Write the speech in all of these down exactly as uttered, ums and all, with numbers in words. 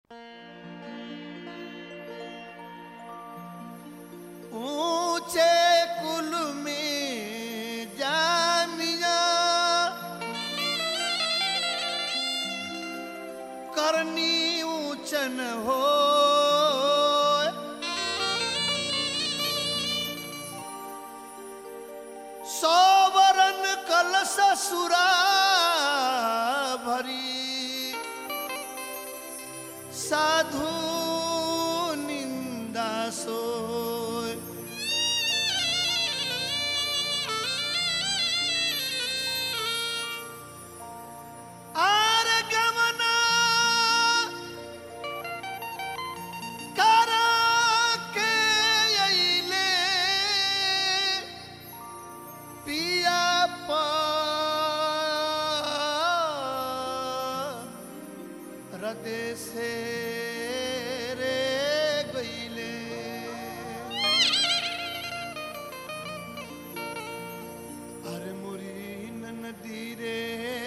ऊंचे कुल में जामिया करनी ऊंचन हो सौवरन कलश सुरा भरी साधु निंदा सो हृदय से रे गईले अरे मुरी नदी रे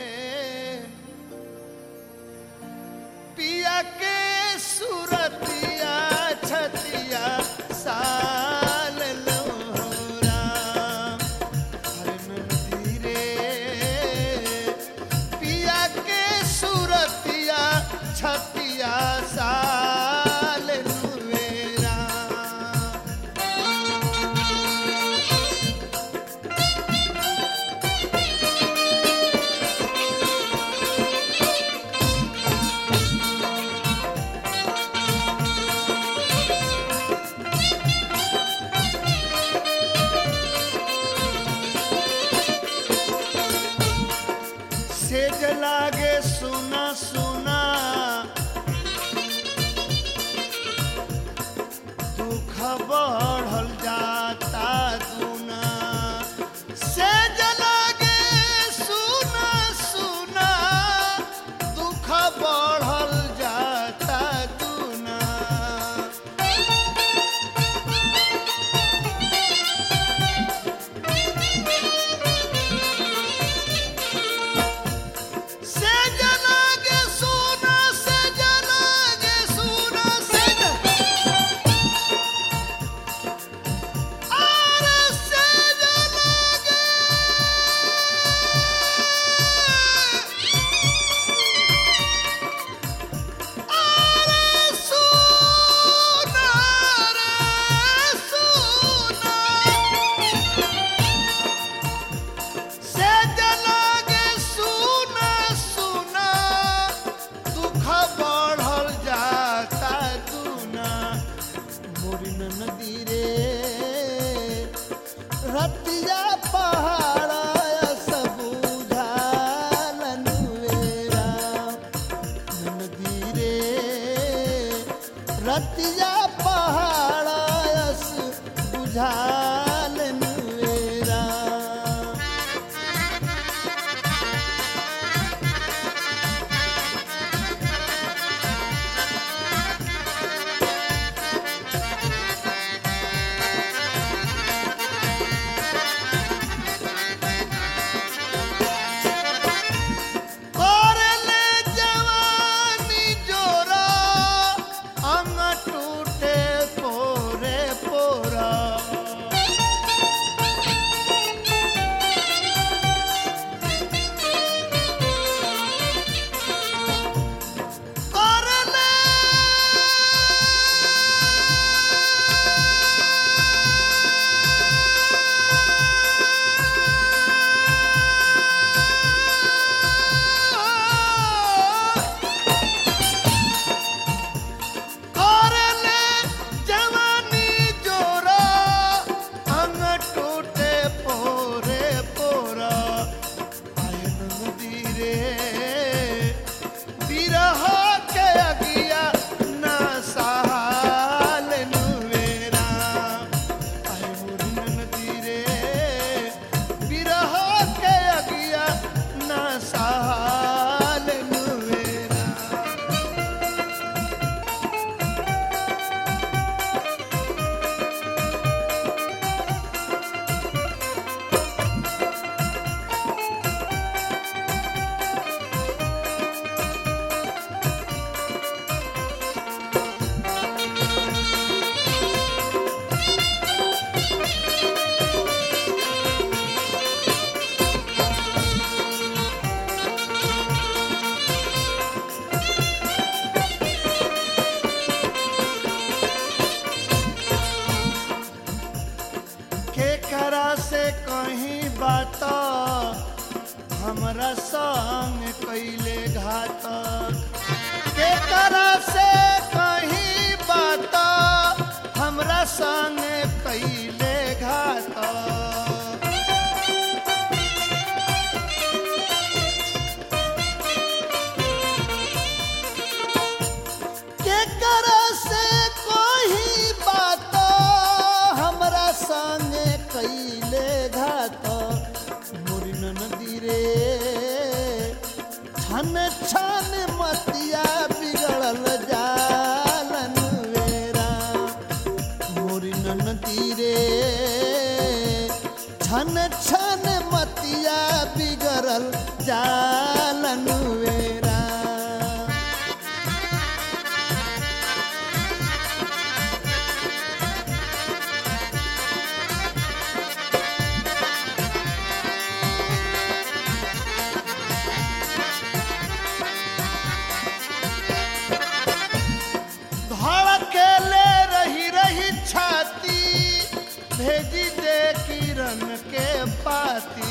पिया के सुरतिया छतिया साल लोरा अरे नदी रे पिया के सुरतिया छतिया साल नुवेरा सेज लागे सुना सुना दुख बढ़ल जाता दुना सेज लागे सुना सुना दुख बढ़ल जाता दुना नदी रे रतिया पहाड़ा सब बुझालन वेरा नदी रे रतिया पहाड़ा बुझालन वेरा छन मतिया बिगड़ल जालन वेरा मोरी ननदी रे छन छन मतिया बिगड़ल जालन वेरा धड़केले रही रही छाती भेजी दे किरण के पाती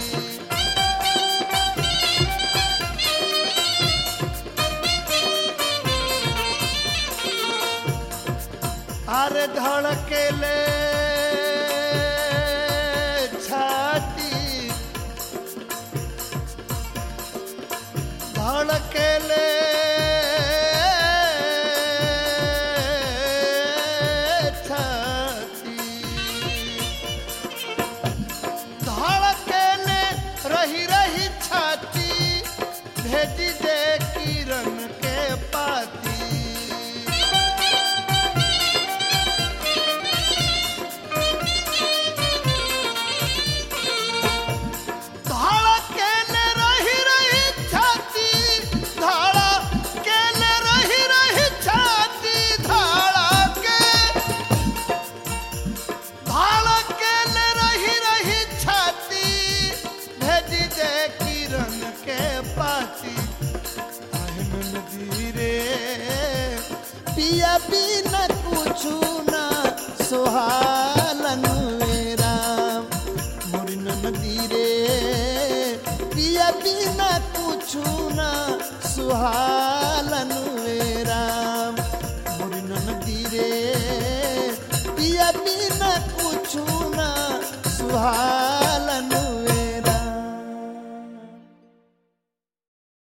अरे धड़केले छाती धड़केले छाती धड़केले रही रही छाती भेजी दे किरण के पाती धड़केले रही रही छाती धड़केले रही रही छाती धड़के धड़केले रही रही छाती भेजी दे किरण के पाती आहे ननदी रे पिया बिना कुछु ना सोहालन वेरा मोरी ननदी रे पिया बिना कुछु ना सुहालन वेरा मोरी ननदी रे पिया बिना